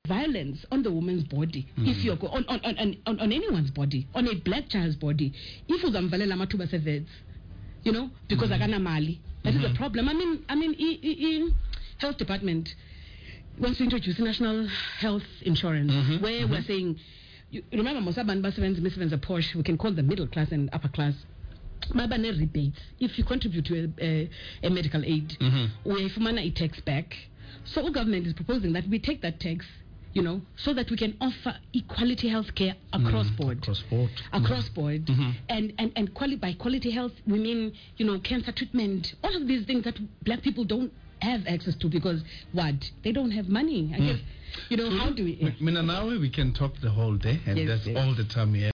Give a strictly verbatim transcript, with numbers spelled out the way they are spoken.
violence on the woman's body, mm. if you're go- on, on, on, on, on anyone's body, on a black child's body, if uzamvalela amathuba sevets, you know, because mm-hmm. akana mali, that mm-hmm. is a problem. I mean, I mean, e, e, e, health department wants to introduce national health insurance, mm-hmm. where mm-hmm. we're saying, you remember, Mosaban Basavans, Miss a Porsche, we can call them middle class and upper class. Mabane rebates if you contribute to a, a, a medical aid, mm-hmm. or if money it takes back. So our government is proposing that we take that tax, you know, so that we can offer equality health care across mm, board. Across board. Across mm. board. Mm-hmm. And, and, and quali- by quality health, we mean, you know, cancer treatment, all of these things that black people don't have access to because, what? They don't have money. I mm. guess, you know, how do we... Mina, now we can talk the whole day, and yes, that's yes. all the time we have.